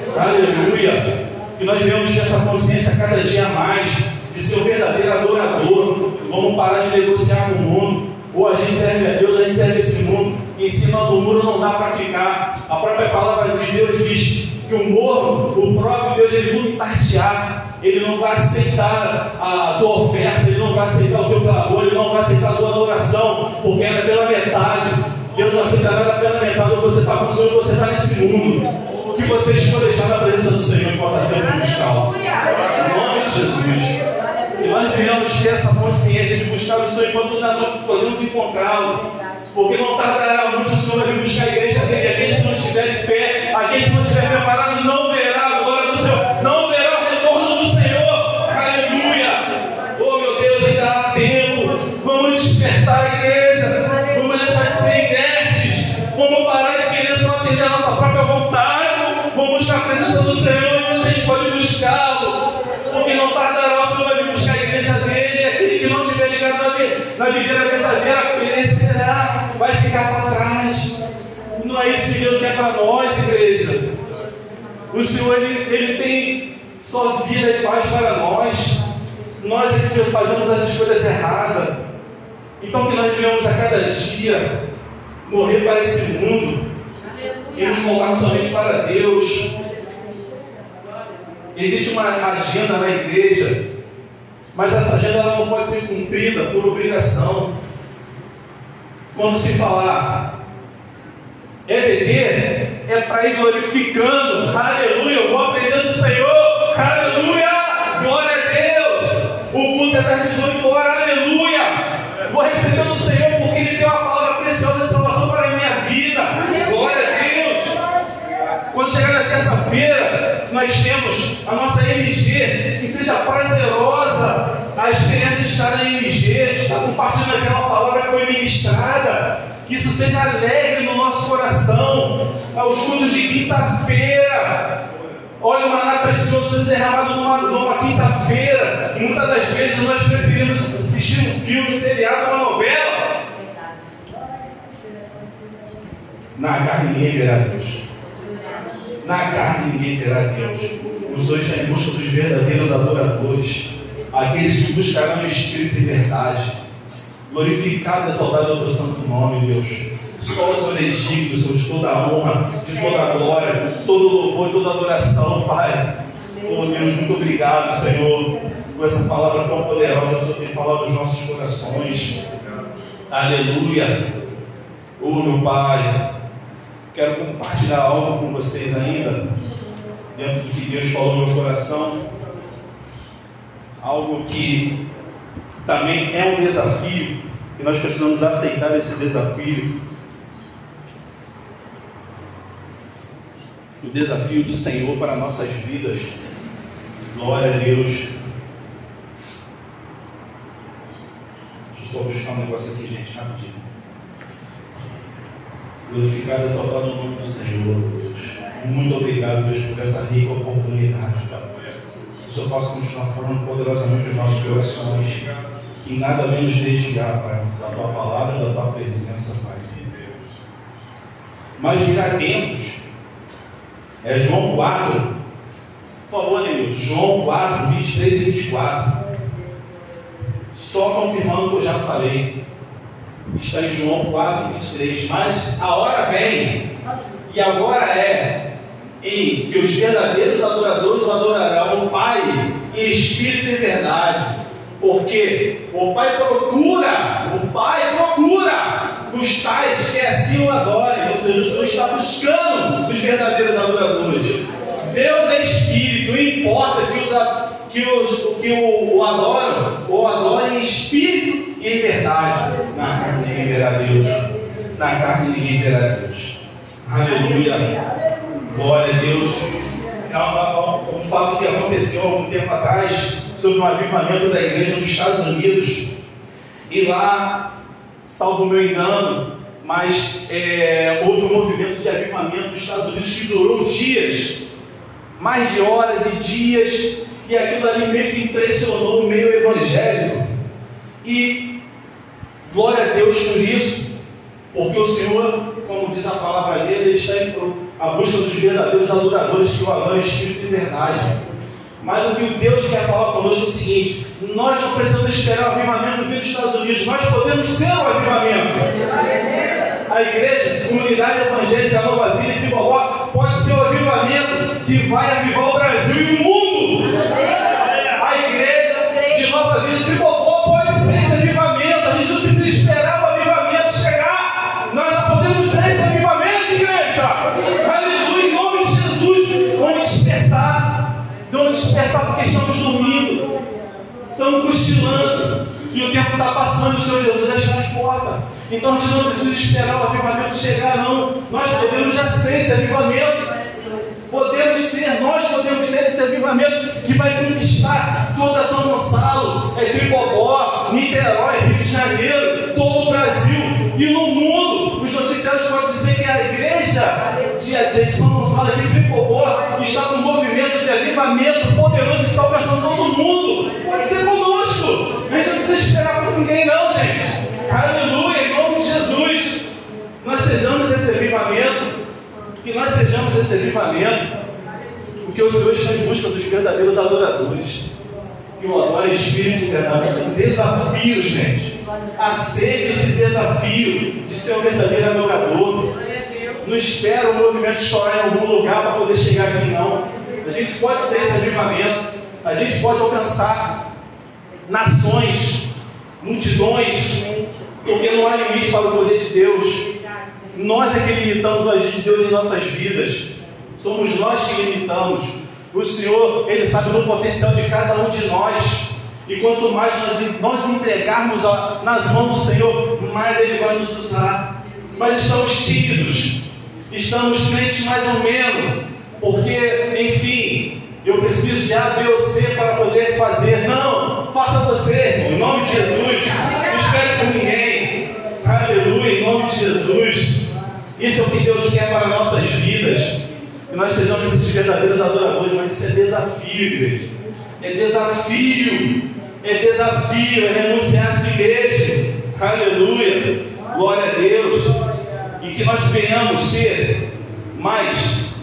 Aleluia! E nós devemos ter essa consciência cada dia mais de ser um verdadeiro adorador. Vamos parar de negociar com o mundo. Ou a gente serve a Deus, ou a gente serve esse mundo. Em cima do muro não dá para ficar. A própria palavra de Deus diz que o morro, o próprio Deus, ele não partear. Ele não vai aceitar a tua oferta, ele não vai aceitar o teu clamor, ele não vai aceitar a tua adoração, porque era pela metade. Deus não aceita nada pela metade. Ou você está com o Senhor, ou você está nesse mundo. O que você escolhe deixar na presença do Senhor enquanto há tempo de buscar. Em nome de Jesus. E nós devemos ter essa consciência de buscar o Senhor enquanto nós podemos encontrá-lo. Porque não tardará muito o Senhor vai vir buscar a igreja dele. Aquele que não estiver de pé, aquele que não estiver preparado, não verá a glória do Senhor, não verá o retorno do Senhor. Aleluia! Oh meu Deus, ainda há tempo. Vamos despertar a igreja. Vamos deixar de ser inertes. Vamos parar de querer só atender a nossa própria vontade. Vamos buscar a presença do Senhor e a gente pode buscá-lo. Porque não tardará o Senhor vai vir buscar a igreja dele. Aquele que não estiver ligado na videira verdadeira, perecerá, vai ficar para trás. Não é isso que Deus quer para nós, igreja. O Senhor, ele tem só vida e paz para nós. Nós é que fazemos as escolhas erradas. Então que nós devemos a cada dia morrer para esse mundo e nos voltar somente para Deus. Existe uma agenda na igreja, mas essa agenda ela não pode ser cumprida por obrigação. Quando se falar EBD, é para ir glorificando. Aleluia, eu vou aprender do Senhor. Aleluia, glória a Deus. O culto é das 18 horas. Aleluia, vou receber do Senhor porque Ele tem uma palavra preciosa de salvação para a minha vida. Glória a Deus. Quando chegar na terça-feira, nós temos a nossa MG, que seja prazerosa as crianças estarem na MG, estar compartilhando aquela palavra que foi ministrada, que isso seja alegre no nosso coração. Aos cultos de quinta-feira, olha o maná precioso sendo derramado numa quinta-feira, e muitas das vezes nós preferimos assistir um filme, um seriado, uma novela. Na carne ninguém verá Deus. Na carne ninguém terá Deus. Os dois estão em busca dos verdadeiros adoradores, aqueles que buscarão o Espírito e verdade. Glorificado e exaltado é o teu santo nome, Deus. Só o Senhor é digno, Deus, de toda a honra, de toda a glória, de todo o louvor e toda a adoração, Pai. Oh Deus, muito obrigado, Senhor, por essa palavra tão poderosa que o Senhor tem falado nos nossos corações. Aleluia. Oh meu Pai, quero compartilhar algo com vocês ainda, dentro do que Deus falou no meu coração. Algo que também é um desafio, e nós precisamos aceitar esse desafio. O desafio do Senhor para nossas vidas. Glória a Deus. Deixa eu só buscar um negócio aqui, gente, rapidinho. Glorificado e exaltado o nome do Senhor, Deus. Muito obrigado, Deus, por essa rica oportunidade, Pai. Que o Senhor possa continuar falando poderosamente os nossos corações. Que nada venha nos desviar, Pai, da Tua palavra e da Tua presença, Pai. Mas virá tempos. É João 4. Por favor, Neil. João 4, 23 e 24. Só confirmando o que eu já falei. Está em João 4, 23. Mas a hora vem, e agora é, em que os verdadeiros adoradores o adorarão, o Pai, em espírito e verdade. Porque o Pai procura os tais que assim o adorem. Ou seja, o Senhor está buscando os verdadeiros adoradores. Deus é espírito, não importa que o adoram, ou adorem em espírito E em verdade, na carne ninguém verá Deus. Na carne ninguém verá Deus. Aleluia. Glória a Deus. É um fato que aconteceu há algum tempo atrás sobre um avivamento da igreja nos Estados Unidos. E lá, salvo o meu engano, mas houve um movimento de avivamento nos Estados Unidos que durou dias, mais de horas e dias, e aquilo ali meio que impressionou o meio evangélico. E glória a Deus por isso, porque o Senhor, como diz a palavra dele, ele está à busca dos verdadeiros adoradores que o adoram em espírito e verdade. Mas o que Deus quer falar conosco é o seguinte: nós não precisamos esperar o avivamento vir dos Estados Unidos, nós podemos ser o avivamento. A igreja, a comunidade evangélica Nova Vida e Tribobó pode ser o avivamento que vai avivar o Brasil e o mundo. A igreja de Nova Vida e Tribobó pode ser esse avivamento. A gente não precisa esperar o avivamento chegar, nós já podemos ser esse avivamento, igreja. Aleluia, em nome de Jesus. Vamos despertar porque estamos dormindo, estamos cochilando, e o tempo está passando e o Senhor Jesus já está à porta. Então a gente não precisa esperar o avivamento chegar, não. Nós podemos já ser esse avivamento. Nós podemos ser esse avivamento que vai conquistar toda São Gonçalo, Tribobó, Niterói, Rio de Janeiro, todo o Brasil e no mundo. Os noticiários podem dizer que a igreja de São Gonçalo aqui em Tribobó está com um movimento de avivamento poderoso que está alcançando todo mundo. Pode ser conosco. A gente não precisa esperar por ninguém, não, gente. Aleluia, em nome de Jesus. Nós sejamos esse avivamento. Que nós sejamos esse avivamento, porque o Senhor está em busca dos verdadeiros adoradores, que o adora em espírito e verdade. São desafios, gente. Aceite esse desafio de ser um verdadeiro adorador. Não espera o movimento chorar em algum lugar para poder chegar aqui, não. A gente pode ser esse avivamento. A gente pode alcançar nações, multidões, porque não há limite para o poder de Deus. Nós é que limitamos o agir de Deus em nossas vidas. Somos nós que limitamos. O Senhor, Ele sabe do potencial de cada um de nós. E quanto mais nós entregarmos nas mãos do Senhor, mais Ele vai nos usar. Mas estamos tímidos, estamos crentes mais ou menos, porque, enfim, eu preciso de A, B ou C para poder fazer. Não, faça você, irmão, em nome de Jesus. Não espere por ninguém. Aleluia, em nome de Jesus. Isso é o que Deus quer para nossas vidas. Que nós sejamos esses verdadeiros adoradores. Mas isso é desafio, igreja. É desafio. É desafio. É renunciar a si mesmo. Aleluia. Glória a Deus. E que nós venhamos ser mais,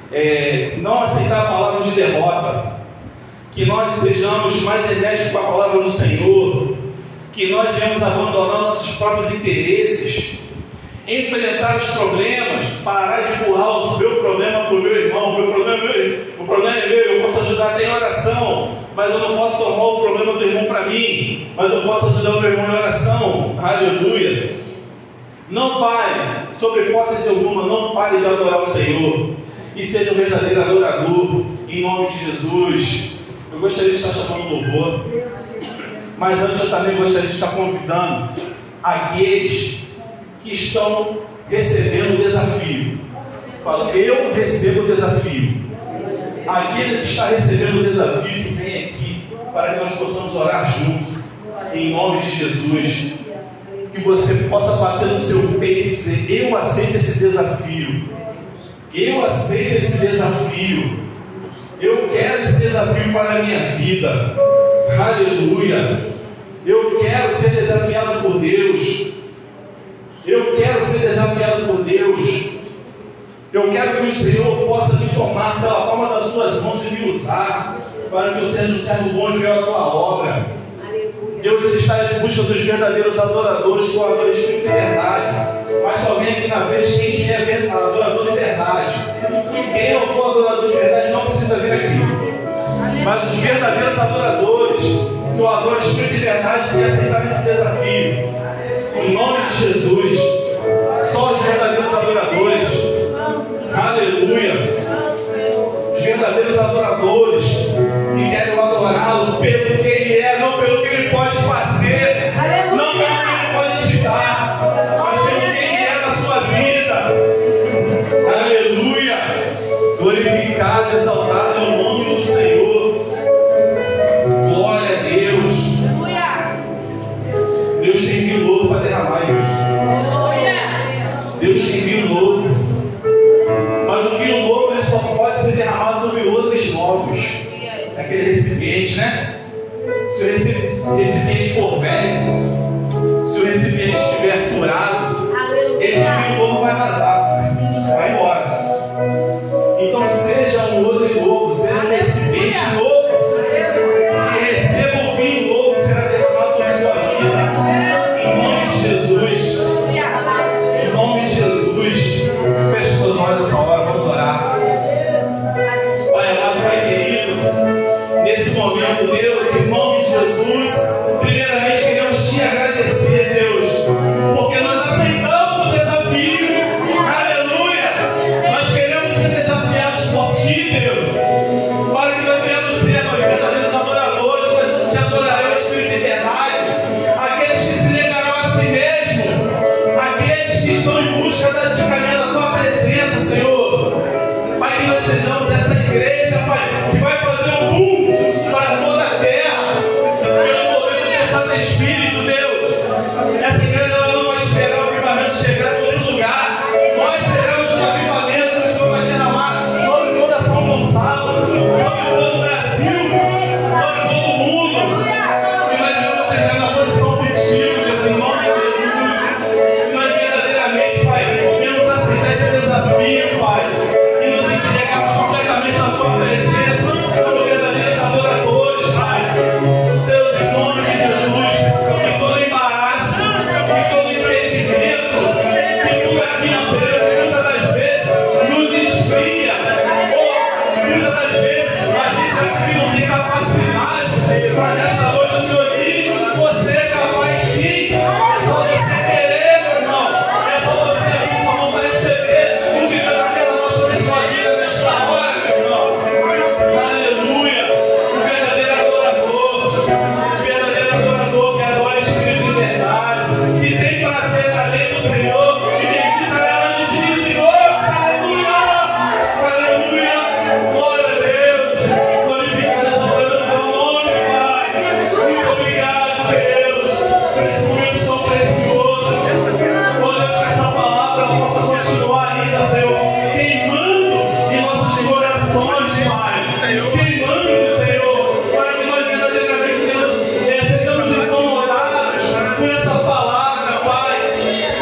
não aceitar palavras de derrota. Que nós sejamos mais enérgicos com a palavra do Senhor. Que nós venhamos abandonar nossos próprios interesses, enfrentar os problemas, parar de empurrar o meu problema para o meu irmão. O problema é meu, eu posso ajudar até em oração, mas eu não posso tomar o problema do irmão para mim, mas eu posso ajudar o meu irmão em oração. Aleluia. Não pare, sob hipótese alguma, não pare de adorar o Senhor, e seja um verdadeiro adorador, em nome de Jesus. Eu gostaria de estar chamando o louvor, mas antes eu também gostaria de estar convidando aqueles que estão recebendo o desafio. Fala, eu recebo o desafio. Aquele que está recebendo o desafio, que vem aqui para que nós possamos orar juntos, em nome de Jesus. Que você possa bater no seu peito e dizer: eu aceito esse desafio. Eu aceito esse desafio. Eu quero esse desafio para a minha vida. Aleluia. Eu quero ser desafiado por Deus. Eu quero ser desafiado por Deus. Eu quero que o Senhor possa me tomar pela palma das suas mãos e me usar, para que eu seja um servo bom e fiel à tua obra. Deus está em busca dos verdadeiros adoradores, que o adoram em espírito e verdade. Mas só vem aqui na frente quem é adorador de verdade. Quem não for adorador de verdade não precisa vir aqui. Mas os verdadeiros adoradores, que o adoram em espírito e verdade, que aceitar esse desafio. Em nome de Jesus, só os verdadeiros adoradores. Aleluia. Os verdadeiros adoradores que querem adorá-lo pelo que Ele é, não pelo que Ele pode fazer, não recipiente, né? Se o recipiente for velho, se o recipiente estiver furado, esse vinho novo vai vazar, vai embora. Então seja um odre novo, seja um recipiente novo, e receba o vinho novo que será derramado sobre a sua vida. Em nome de Jesus. Em nome de Jesus. Feche suas olhos nessa hora, vamos orar. Pai amado, Pai querido, nesse momento, Deus, em nome de Jesus, primeiramente queremos te agradecer, Deus, porque nós aceitamos o desafio. Aleluia! Nós queremos ser desafiados por ti, Deus, para que nós venhamos ser verdadeiros adoradores, que te adoraremos em espírito e verdade, aqueles que se negarão a si mesmo, aqueles que estão em busca de caminhar na tua presença, Senhor. Pai, que nós sejamos essa igreja, Pai, que vai fazer um boom para toda a terra, pelo movimento do Santo Espírito, Deus. Essa igreja ela não vai esperar o avivamento chegar em todo lugar. Nós seremos os avivamentos que o Senhor vai derramar sobre toda São Gonçalo, sobre todo o Brasil, sobre todo o mundo. E nós vamos entrar na posição contigo, Deus, em nome de Jesus. E nós verdadeiramente, Pai, vamos aceitar esse desafio, Pai, e nos entregarmos completamente na tua presença, como verdadeiros adoradores, Pai. Deus, em nome de Jesus, em todo embaraço, em todo impedimento, em tudo aquilo, Senhor, que muitas das vezes nos esfria, ou muitas das vezes a gente acha que não tem capacidade, mas nessa noite o Senhor diz: você é capaz sim, é só você querer, meu irmão, é só você abrir sua mão para receber o que verdadeiro amor sobre sua vida nesta hora, meu irmão. Aleluia! O verdadeiro adorador que adora espírito e verdade, que tem prazer na lei do Senhor, que medita nela de dia e de noite. Aleluia! Aleluia! Glória a Deus! Glorificado essa hora do teu nome, Pai. Muito obrigado, Deus, por esse momento tão precioso. Oh, Deus, que essa palavra possa continuar ainda, Senhor, queimando em nossos corações, Pai. Queimando, Senhor, para que nós verdadeiramente, Deus, sejamos incomodados com essa palavra, Pai.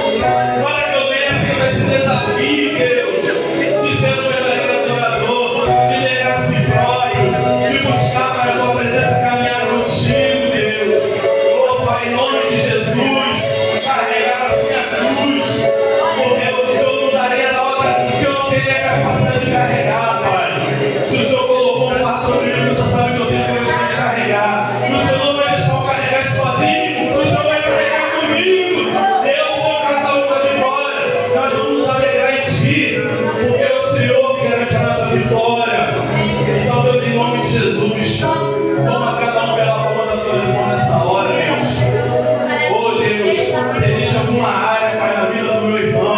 Para que eu venha ser esse desafio, Deus, de ser um verdadeiro adorador, de negar a si próprio, de buscar para a tua presença caminhar contigo, Deus. Oh, Pai, em nome de Jesus, carregar a minha cruz, porque o Senhor não daria nada que eu não teria capacidade de carregar, Pai. Se o Senhor colocou um fardo sobre mim, você sabe que eu tenho que deixar de carregar. E o Senhor não vai deixar eu carregar isso sozinho, o Senhor vai carregar comigo. Eu vou cantar uma vitória, nós vamos nos alegrar em Ti, porque é o Senhor que garante a nossa vitória. Então, Deus, em nome de Jesus, toma cada um pela palma da tua mão nessa hora, Deus. Oh, Deus, se existe alguma área, Pai, na vida do meu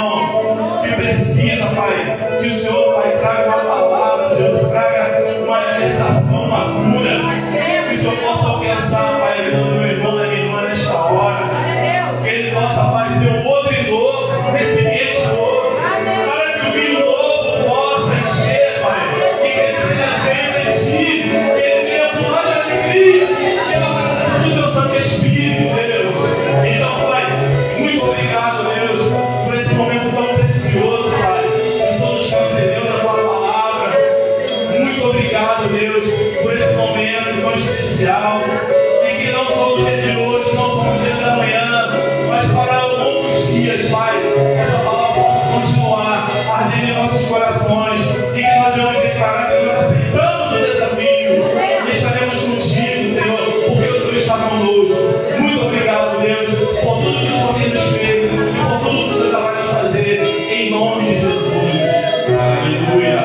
irmão que precisa, Pai, que o Senhor, Pai, traga uma palavra, Senhor, que traga uma libertação, uma cura, que o Senhor possa alcançar, Pai, a vida do meu irmão, da minha irmã nesta hora, que ele possa, Pai, ser um odre novo, recipiente novo, para que o vinho novo possa encher, Pai, e que ele seja cheio de Ti, que ele venha pular de alegria, pela presença do Teu Santo Espírito, Deus. Então, Pai, muito obrigado, Deus, por esse momento tão precioso, Pai, que o Senhor nos concedeu na Tua palavra. Muito obrigado, Deus, por esse momento tão especial, em que não só o dia de hoje, não só o dia da manhã, mas para longos dias, Pai, essa palavra possa continuar ardendo em nossos corações, e que nós vamos declarar que nós aceitamos o desafio e estaremos contigo, Senhor, porque o Senhor está conosco. Muito obrigado, Deus, por tudo que o Senhor tem nos feito e por tudo que o Senhor vai fazer, em nome de Jesus. Aleluia.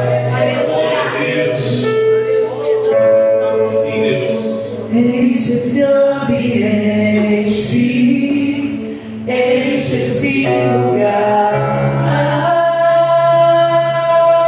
Glória a Deus. Sim, Deus. Enche esse ambiente, enche esse lugar.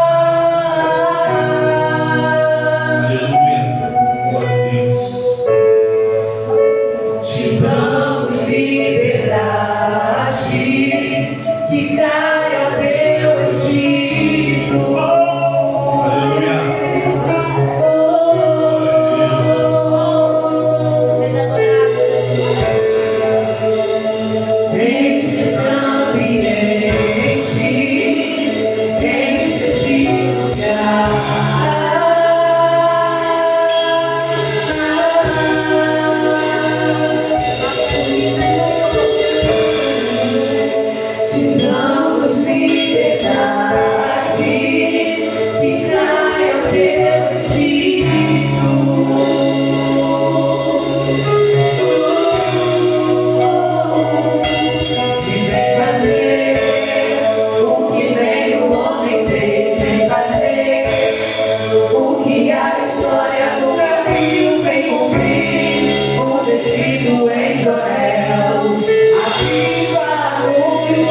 O que a história do caminho vem cumprir, o tecido em Joel. Aviva a luz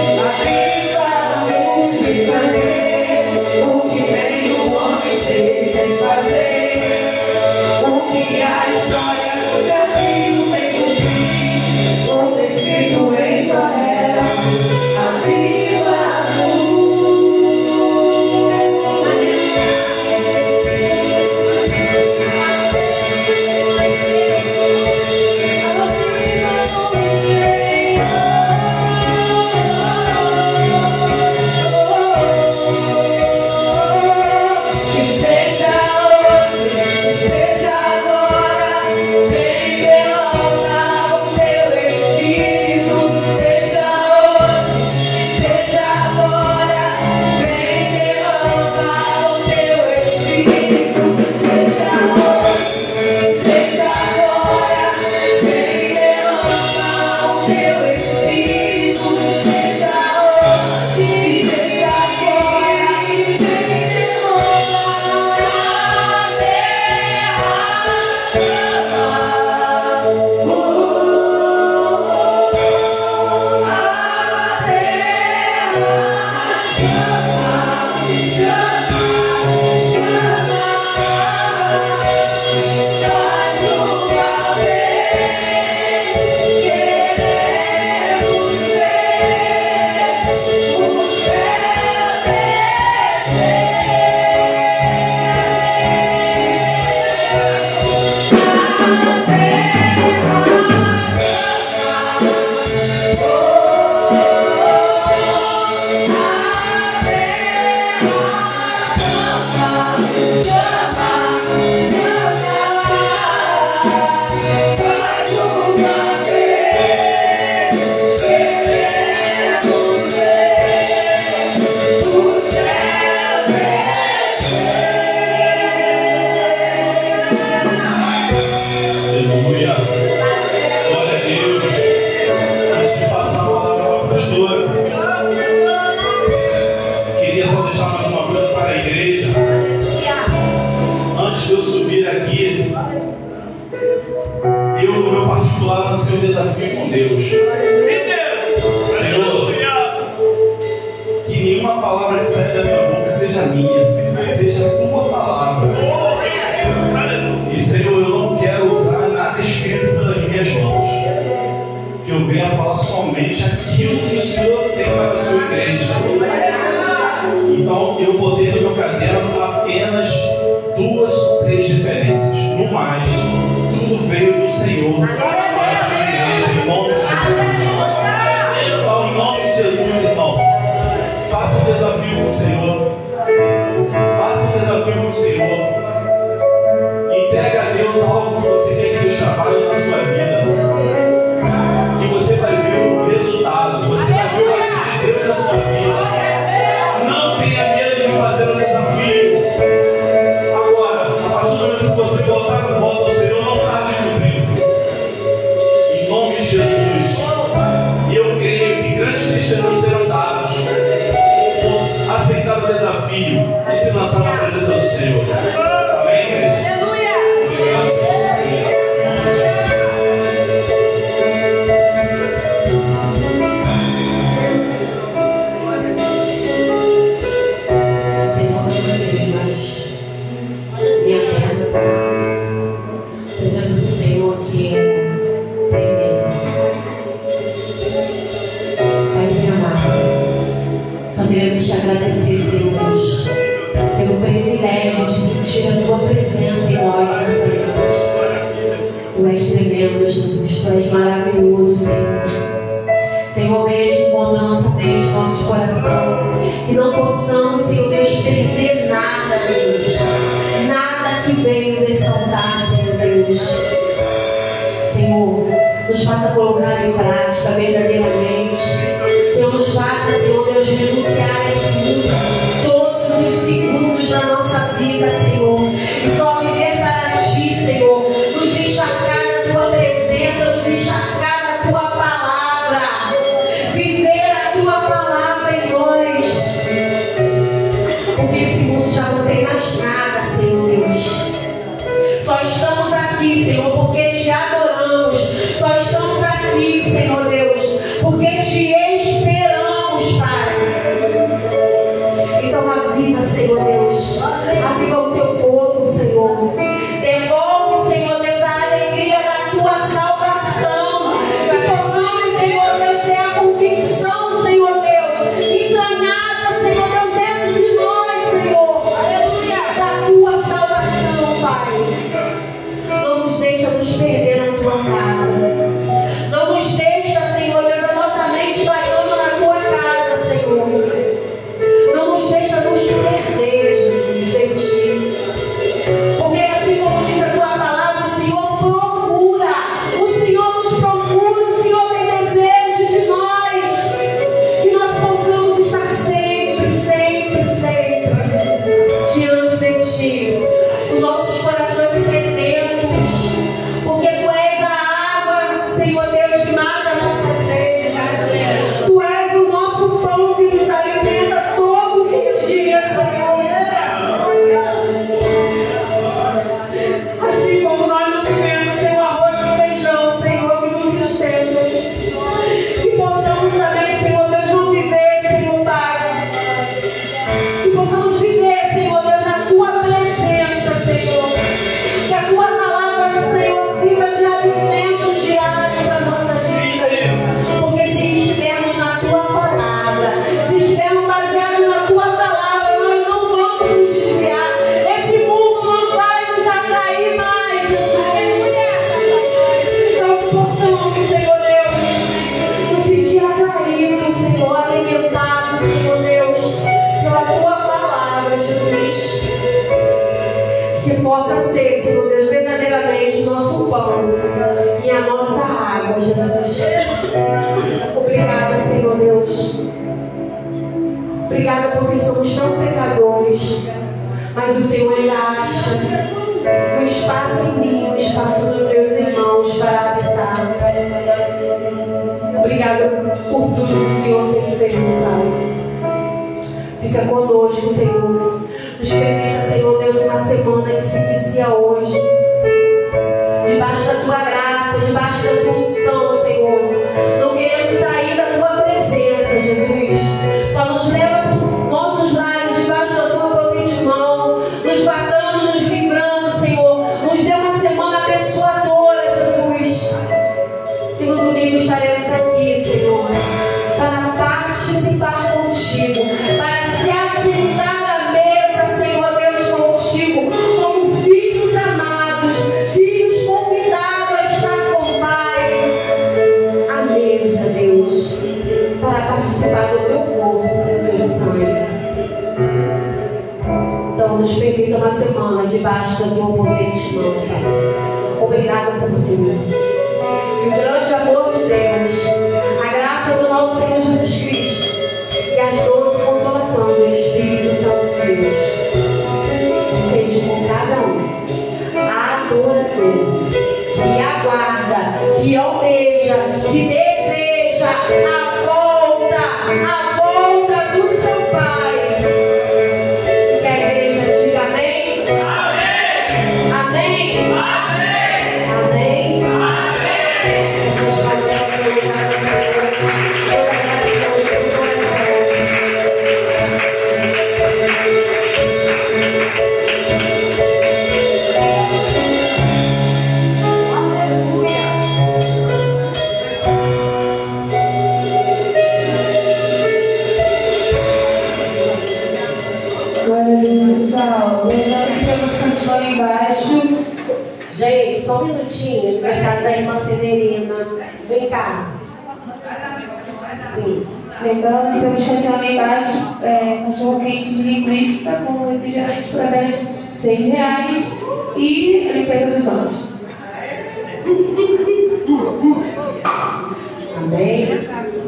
de fazer o que vem do homem seja em fazer. O que a história do caminho vem cumprir, o tecido em Joel. Aviva a luz. Porque esse mundo já não tem mais nada, Senhor. que possa ser, Senhor Deus, verdadeiramente o nosso pão e a nossa água, Jesus. Obrigada, Senhor Deus. Obrigada porque somos tão pecadores, mas o Senhor Ele acha um espaço em mim, um espaço nos meus irmãos para habitar. Obrigada por tudo que o Senhor tem feito, Pai. Fica conosco, Senhor. Nos permita, Senhor Deus, uma semana que se inicia hoje, debaixo da Tua graça, debaixo da Tua unção, Senhor. Não queremos sair da Tua presença, Jesus. Só nos leva para os nossos lares, debaixo da Tua potente mão, nos guardando, nos livrando, Senhor. Nos dê uma semana abençoadora, Jesus. E no domingo estaremos aqui, Senhor, para participar contigo, para se assentar à mesa, Senhor Deus, contigo, como filhos amados, filhos convidados a estar com o Pai à mesa, Deus, para participar do teu corpo, do teu sangue. Então, nos permita uma semana debaixo da tua potente mão, Pai. Obrigada por tudo. E o grande amor de Deus, a graça do nosso Senhor Jesus Cristo e as doces consolações do Espírito Santo de Deus seja com cada um, adorador, que aguarda, que almeja, que deseja a volta do seu Pai. Que a igreja diga amém. Amém. Amém. Amém. Amém. Vocês podem colocar o Senhor toda a gratidão do teu coração. Pessoal, lembrando que temos canção lá embaixo. Gente, só um minutinho, aniversário da irmã Severina. Vem cá. Sim. Lembrando que temos canção lá embaixo, cachorro quente de linguiça com refrigerante por apenas R$6 e a limpeza dos olhos. Amém?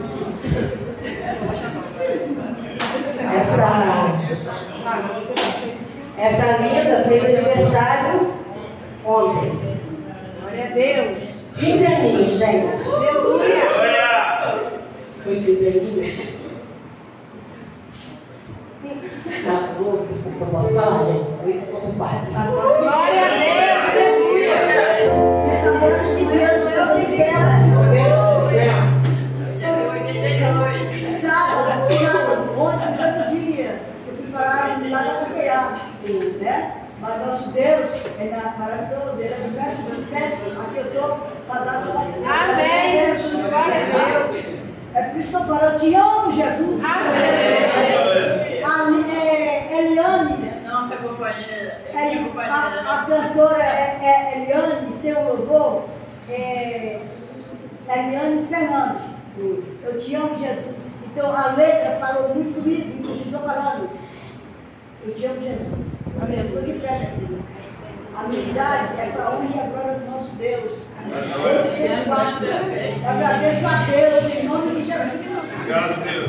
Essa linda fez aniversário ontem. Glória a Deus. 15 aninhos, gente. Aleluia. Foi 15 aninhos. Tá louco? Eu posso falar, gente. 8.4. Glória a Deus. Aleluia. Sábado, ontem, todo dia, eu fui parar lá na passear, né? Mas nosso Deus é maravilhoso, Ele é os médicos, aqui eu estou para dar sua Amém, Jesus, glória a Deus. É por isso que eu falo, eu te amo, Jesus. Eliane, a cantora Eliane, tem um louvor, Eliane Fernandes. Eu te amo, Jesus. Então a letra falou muito comigo, inclusive estou falando. Eu te amo, Jesus. Estou de pé, filho. A amizade é para a honra e a glória do nosso Deus. Eu agradeço a Deus em nome de Jesus. Obrigado, Deus.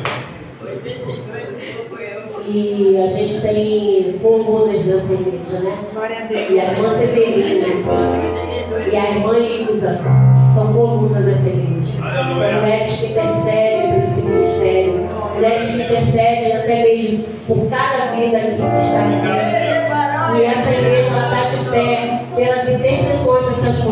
E a gente tem colunas nessa igreja, né? Glória a Deus. E a irmã Severina e a irmã Ilza são colunas dessa igreja. São mulheres que intercedem por esse ministério, mulheres que intercedem até mesmo por cada vida aqui que está aqui. E essa igreja está de pé pelas intercessões